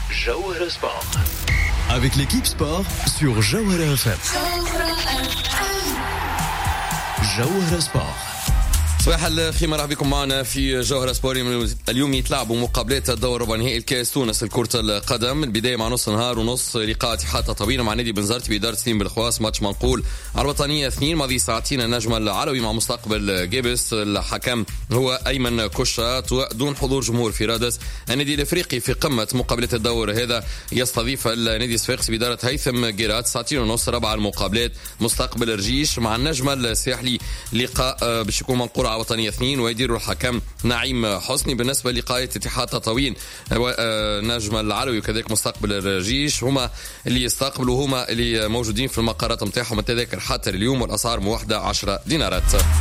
Jawhara Sport. Avec l'équipe sport sur Jawhara FM. Jawhara Sport. صباح الخير، مرحبا بكم معنا في جوهرة سبوري. اليوم يتلعبوا مقابلات الدور ربع نهائي الكاس تونس لكرة القدم. البداية مع نص نهار ونص لقاء اتحاد تطاوين مع نادي بنزرت بإدارة سليم بالخواص. ماتش منقول على الوطنية 2 ماضي ساعتين. النجم العلوي مع مستقبل جيبس. الحكم هو أيمن كشات ودون حضور جمهور في رادس. النادي الافريقي في قمة مقابلة الدور هذا يستضيف النادي الصفاقسي بإدارة هيثم جيرات. ساعتين ونص ربع المقابلات. مستقبل رجيش مع النجم الساحلي. لقاء باش يكون منقول على وطنية 2 ويدير الحكم نعيم حسني. بالنسبة لقاءات اتحاد تطاوين نجم العلوي وكذلك مستقبل الرجيش هما اللي يستقبلوا، هما اللي موجودين في المقرات متاعهم. التذاكر حتى اليوم والأسعار موحدة 10 دينارات.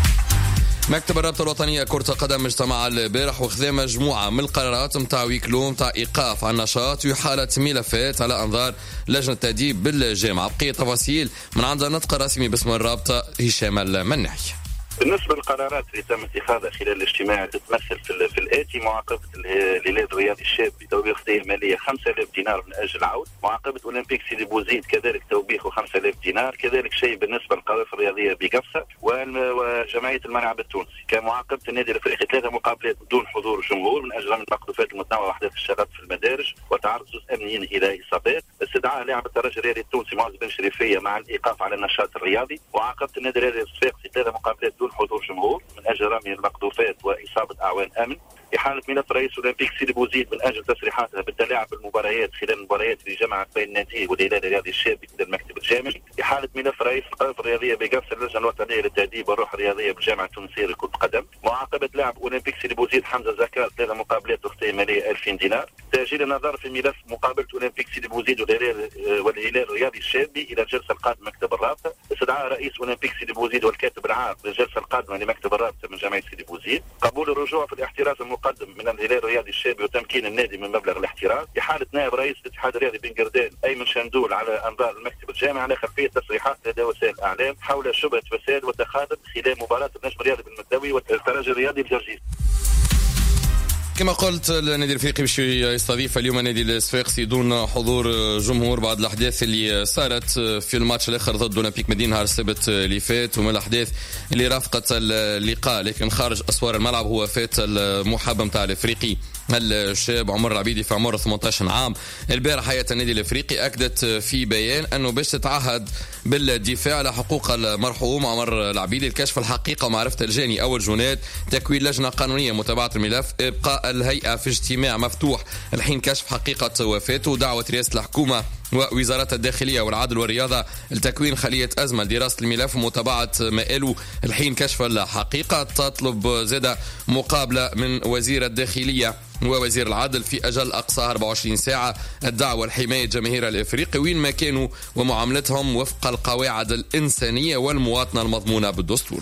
مكتب الرابطة الوطنية كرة القدم اجتمع البارح وخذا مجموعة من القرارات متاع ويكلو متاع إيقاف عن النشاط وحالة ملفات على أنظار لجنة التأديب بالجامعة. بقية تفاصيل من عند النطق الرسمي باسم الرابطة هشام المنحي. بالنسبة للقرارات اللي تم اتخاذها خلال الاجتماع تتمثل في الآتي: معاقبة الهلال الرياضي الشاب بتوبيخ مالية 5000 دينار من أجل العود، معاقبة أولمبيك سيدي بوزيد كذلك توبيخه 5000 دينار، كذلك شيء بالنسبة للقوافل الرياضية بقفصة وجمعية الملعب التونسي. كمعاقبة النادي الأفريقي 3 مقابلات بدون حضور جمهور من أجل المقذوفات المتنوعة وأحداث الشغب في المدارج وتعرض أمنيين إلى إصابات، استدعاء لاعب الترجي الرياضي التونسي معز بن شريفية مع الإيقاف على النشاط الرياضي، وعاقبة النادي الرياضي الصفاقسي 3 مقابلات بدون حضور جمهور من اجل رمي المقذوفات واصابه اعوان امن، احاله ملف رئيس اولمبيك سيدي بوزيد من اجل تصريحاتها بالتلاعب بالمباريات خلال المباريات اللي جمعت بين النادي والهلال الرياضي الشابي من المكتب الجامعي، احاله ملف رئيس القوافل الرياضيه بقفص اللجنه الوطنيه للتاديب والروح الرياضيه بالجامعه التونسيه لكره القدم، معاقبه لاعب اولمبيك سيدي بوزيد حمزه زكار 3 مقابلات اختيه ماليه 2000 دينار، تاجيل النظر في ملف مقابله اولمبيك سيدي بوزيد والهلال الرياضي الشابي الى الجلسه القادمه مكتب الرابطه، استدعاء رئيس اولمبيك سيدي بوزيد والكاتب العام للجلسه القادمه لمكتب الرابطه من جمعيه سيدي بوزيد، قبول الرجوع في الاحتراز المقدم من الهلال الرياضي الشابي وتمكين النادي من مبلغ الاحتراز، احاله نائب رئيس الاتحاد الرياضي بن قردان ايمن شندول على انظار المكتب الجامعي على خلفيه تصريحات لدى وسائل الاعلام حول شبهه فساد وتخاذل خلال مباراه النجم الرياضي بالمدوي والترجي الرياضي الجرجيس. كما قلت النادي الافريقي باش يستضيف اليوم النادي الصفاقسي دون حضور جمهور بعد الاحداث اللي صارت في الماتش الاخر ضد اولمبيك مدينه نهار السبت اللي فات، ومن الاحداث اللي رافقت اللقاء لكن خارج اسوار الملعب هو فات المحب نتاع الافريقي الشاب عمر العبيدي في عمر 18 عام. البارح هيئة النادي الافريقي اكدت في بيان انه باش تتعهد بالدفاع على حقوق المرحوم عمر العبيدي، الكشف الحقيقه ومعرفه الجاني او الجنات، تكوين لجنه قانونيه متابعه الملف، ابقاء الهيئه في اجتماع مفتوح الحين كشف حقيقه وفاته، دعوه رئاسه الحكومه ووزارات الداخلية والعدل والرياضة لتكوين خلية أزمة لدراسة الملف ومتابعة مآله الحين كشف الحقيقة. تطلب زادة مقابلة من وزير الداخلية ووزير العدل في أجل أقصى 24 ساعة، الدعوة لحماية جماهير الإفريقي وين ما كانوا ومعاملتهم وفق القواعد الإنسانية والمواطنة المضمونة بالدستور.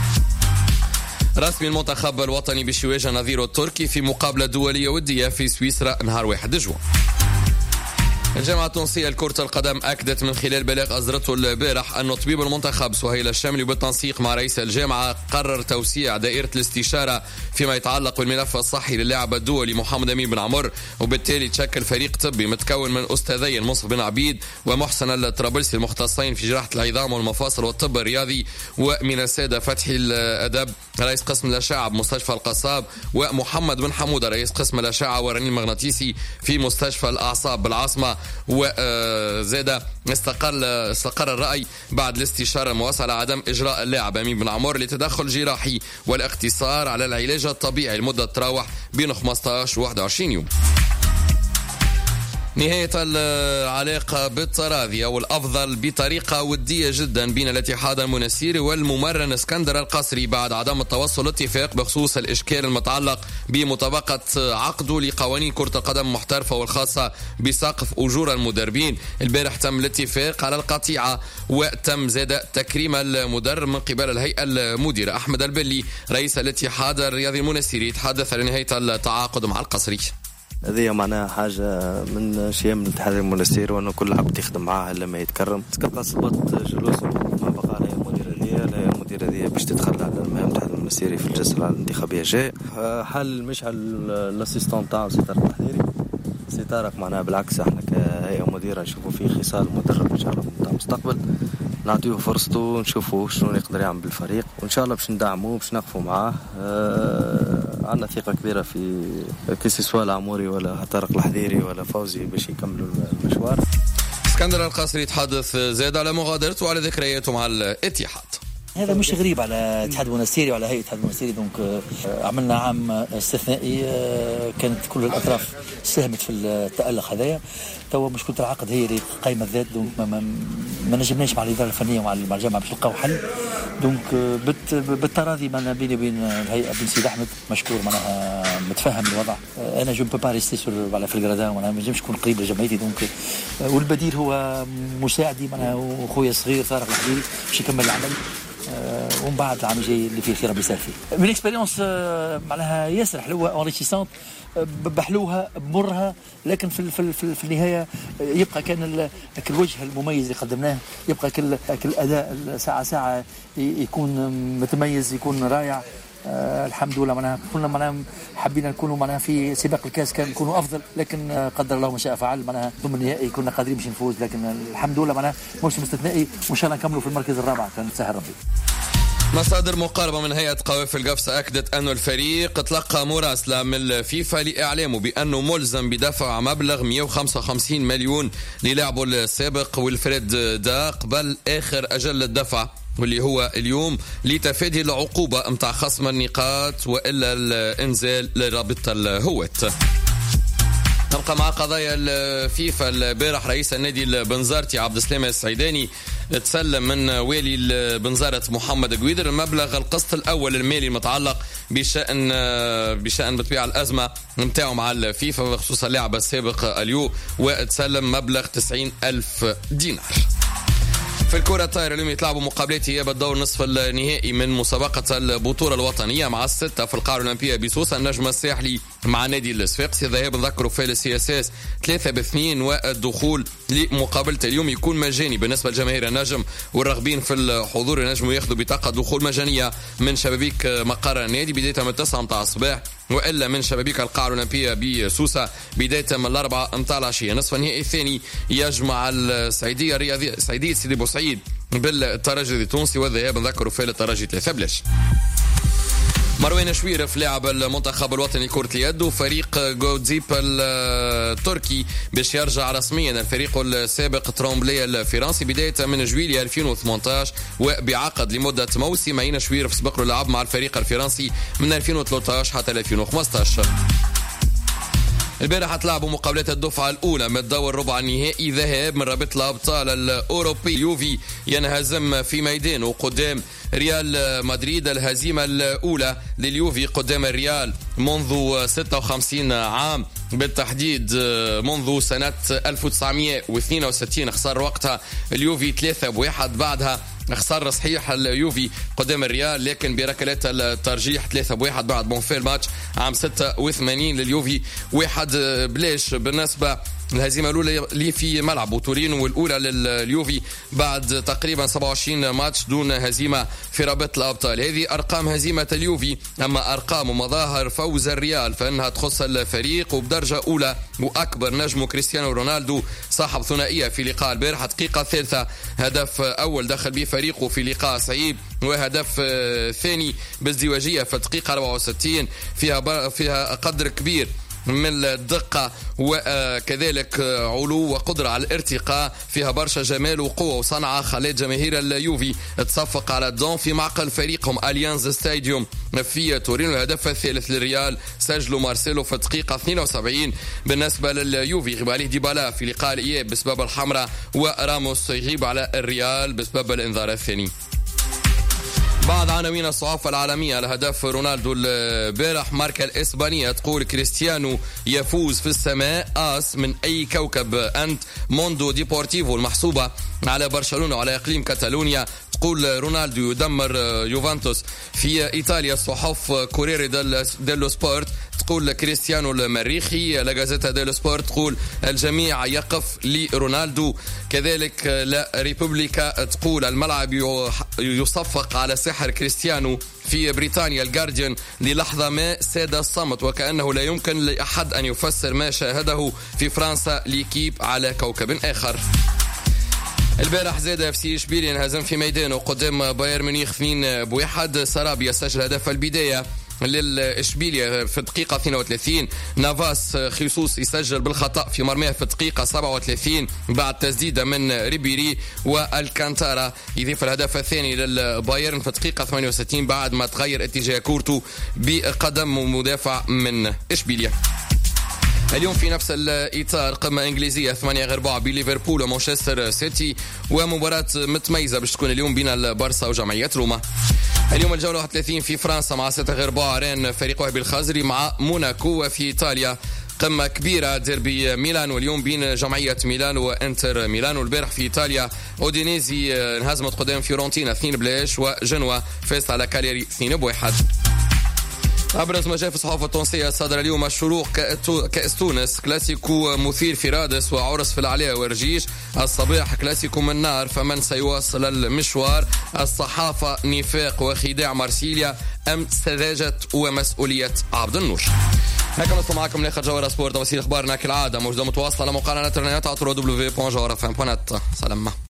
رسمي المنتخب الوطني باش يواجه نظيره التركي في مقابلة دولية ودية في سويسرا نهار 1 جوان. الجامعة التونسية لكرة القدم أكدت من خلال بلاغ أصدرته البارح أن طبيب المنتخب سهيل الشاملي بالتنسيق مع رئيس الجامعة قرر توسيع دائرة الاستشارة فيما يتعلق بالملف الصحي للاعب الدولي محمد أمين بن عمر، وبالتالي تشكل فريق طبي متكون من أستاذين منصف بن عبيد ومحسن الطرابلسي المختصين في جراحة العظام والمفاصل والطب الرياضي، ومن السادة فتحي الأدب رئيس قسم الأشعة بمستشفى القصاب، ومحمد بن حمودة رئيس قسم الأشعة والرنين المغناطيسي في مستشفى الأعصاب بالعاصمة. وزاد استقر الرأي بعد الاستشارة المواسعة على عدم إجراء اللاعب أمين بن عمر لتدخل جراحي والاقتصار على العلاج الطبيعي لمدة تراوح بين 15 و 21 يوم. نهاية العلاقة بالتراضي أو الأفضل بطريقة ودية جدا بين الاتحاد المنسيري والممرن اسكندر القصري بعد عدم التوصل لاتفاق بخصوص الإشكال المتعلق بمطابقة عقده لقوانين كرة القدم المحترفة والخاصة بسقف أجور المدربين. البارح تم الاتفاق على القطيعة وتم زاد تكريم المدرب من قبل الهيئة المديرة. أحمد البلي رئيس الاتحاد الرياضي المنسيري يتحدث عن نهاية التعاقد مع القصري. هذه معناها حاجة من شيم الاتحاد المنسيري وأنه كل عبد يخدم معاه لما يتكرم تلقى صبت جلوسهم ما بقى على المديرة ذي باش تتخلى على المهام الاتحاد المنسيري في الجلسة الانتخابية جاي حل مش على الاسيستون تاعو سيطر التحضيري سي طارق معناها بالعكس احنا كهيئة مديرة نشوفوا فيه خصال مدرب ان شاء الله بتاع المستقبل، نعطيه فرصته ونشوفوا شنو يقدر يعمل بالفريق، وان شاء الله باش ندعموه باش نقفوا معاه. عندنا ثقة كبيرة في كيسي سوا العموري ولا طارق الحذيري ولا فوزي باش يكملوا المشوار. اسكندر القصري يتحدث زاد على مغادرته وعلى ذكرياته مع الاتحاد. هذا مش غريب على اتحاد المنستيري وعلى هيئة الاتحاد المنستيري. دونك عملنا عام استثنائي، كانت كل الأطراف ساهمت في التألق هذايا. توا مشكلة العقد هي اللي قايمة الذات. دونك ما نجمناش مع الإدارة الفنية ومع الجامعة باش نلقاو حل. دونك بالتراضي معنا بيني وبين الهيئة بن سيد أحمد مشكور معناها متفهم الوضع. أنا جو با ريستي في الجرادان، معناها ما نجمش نكون قريب لجمعيتي. دونك والبديل هو مساعدي معناها وخويا الصغير طارق الحذيري باش يكمل العمل. ومن بعد العام الجاي اللي فيه الخير بيصير فيه. من اكسبيريونس معناها ياسر حلوه اونريشيسونت، بحلوها بمرها، لكن في النهايه يبقى كان الوجه المميز اللي قدمناه، يبقى كل الاداء ساعه يكون متميز، يكون رائع. الحمد لله معناها كنا معناها حبينا نكونوا معناها في سباق الكاس كان نكونوا افضل، لكن قدر الله ما شاء فعل. معناها ضمن النهائي كنا قادرين باش نفوز، لكن الحمد لله معناها موسم استثنائي وان شاء الله نكملوا في المركز الرابع كان سهل ربي. مصادر مقاربة من هيئة قوافل قفصة أكدت أن الفريق تلقى مراسلة من الفيفا لإعلامه بأنه ملزم بدفع مبلغ 155 مليون للاعبه السابق ويلفريد دا قبل آخر أجل الدفع، واللي هو اليوم، لتفادي العقوبة متاع خصم النقاط وإلا الإنزال لرابطة الهوات. نبقى مع قضايا الفيفا. البارح رئيس النادي البنزرتي عبد السلام السعيداني تسلم من والي البنزرت محمد قويدر المبلغ القسط الأول المالي المتعلق بشأن بطبيعة الأزمة متاعه مع الفيفا بخصوص اللاعب السابق اليو، وتسلم مبلغ 90,000 دينار. في الكرة الطايرة اليوم يتلعبوا مقابلات إياب الدور نصف النهائي من مسابقة البطولة الوطنية مع الستة في القاعة الأولمبية بسوسة. النجم الساحلي مع نادي الصفاقسي. الذهاب نذكروا في السي اس اس 3-2، والدخول لمقابلة اليوم يكون مجاني بالنسبة لجماهير النجم، والراغبين في الحضور النجم ياخذوا بطاقة دخول مجانية من شبابيك مقر النادي بداية من 9 متاع الصباح، وإلا من شبابيك القاعة الأولمبية بسوسة بداية من 4 متاع العشية. نصف النهائي الثاني يجمع السعيدية الرياضية سعيدية سيدي بوسعيد بالترجي التونسي، والذهاب نذكروا في الترجي 3 مروان شويرف لاعب المنتخب الوطني كرة اليد وفريق جودزيب التركي باش يرجع رسميا الفريق السابق ترومبلي الفرنسي بداية من جويلية 2018 وبعقد لمدة موسمين. شويرف سبق له لعب مع الفريق الفرنسي من 2013 حتى 2015. البارحة تلعبوا مقابلات الدفعة الأولى من الدور ربع النهائي ذهاب من رابطة الأبطال الأوروبي. يوفي ينهزم في ميدانه قدام ريال مدريد، الهزيمة الأولى لليوفي قدام الريال منذ 56 عام، بالتحديد منذ سنة 1962. خسر وقتها اليوفي 3-1. بعدها خسر صحيح اليوفي قدام الريال لكن بركلات الترجيح 3-1 بعد بونفيل ماتش عام 86 لليوفي 1-0. بالنسبة الهزيمة الأولى اللي في ملعب تورينو والأولى لليوفي بعد تقريبا 27 ماتش دون هزيمة في رابطة الأبطال. هذه أرقام هزيمة اليوفي، أما أرقام ومظاهر فوز الريال فإنها تخص الفريق وبدرجة أولى، وأكبر نجم كريستيانو رونالدو صاحب ثنائية في لقاء البارحة. دقيقة ثالثة هدف أول دخل به فريقه في لقاء صعيب، وهدف ثاني بازدواجية في الدقيقة 64 فيها قدر كبير من الدقة وكذلك علو وقدرة على الارتقاء، فيها برشا جمال وقوة وصنعة خلت جماهير اليوفي تصفق على الدون في معقل فريقهم أليانز ستاديوم في تورينو. الهدف الثالث للريال سجله مارسيلو في الدقيقة 72. بالنسبة لليوفي يغيب عليه ديبالا في لقاء الإياب بسبب الحمراء، وراموس يغيب على الريال بسبب الإنذار الثاني. بعض عناوين الصحافة العالمية الهدف رونالدو البارح. ماركا الإسبانية تقول كريستيانو يفوز في السماء، آس من أي كوكب أنت. موندو ديبورتيفو المحسوبة على برشلونة وعلى إقليم كاتالونيا تقول رونالدو يدمر يوفنتوس. في إيطاليا الصحف كوريري ديلو سبورت تقول كريستيانو المريخي. لا جازيتا ديلو سبورت تقول الجميع يقف لرونالدو. كذلك لا ريبوبليكا تقول الملعب يصفق على سحر كريستيانو في بريطانيا الجارديان للحظة ما ساد الصمت وكأنه لا يمكن لأحد أن يفسر ما شاهده في فرنسا ليكيب على كوكب آخر. البارح زاد اف سي اشبيليا انهزم في ميدانه قدام بايرن ميونخ 2-1. سرابيا سجل هدف البداية للإشبيلية في الدقيقة 32. نافاس خيسوس يسجل بالخطأ في مرماه في الدقيقة 37 بعد تسديدة من ريبيري، والكانتارا يضيف الهدف الثاني للبايرن في الدقيقة 68 بعد ما تغير اتجاه كورتو بقدم مدافع من إشبيليا. اليوم في نفس الإطار قمة إنجليزية 8-4 بليفربول ومانشستر سيتي، ومباراة متميزة باش تكون اليوم بين البارسا وجمعية روما. اليوم الجولة 31 في فرنسا مع 6-4 رين فريق وهبي الخازري مع موناكو. وفي إيطاليا قمة كبيرة ديربي ميلان واليوم بين جمعية ميلان وإنتر ميلان. والبارح في إيطاليا أودينيزي انهزمت قدام فيورنتينا 2-0 وجنوا فازت على كاليري 2-1. أبرز ما جاء في الصحافة التونسية صدر اليوم الشروق كأس تونس كلاسيكو مثير في رادس وعرس في العلاء ورجيش. الصباح كلاسيكو من نار فمن سيواصل المشوار. الصحافة نفاق وخداع مارسيليا أم سذاجة ومسؤولية عبد النور. هكذا نصل معكم لاخر جوهرة سبورت وسيل اخبارنا كالعادة موجودة متواصلة على موقعنا الانترنت على www.jawharafm.net. سلام.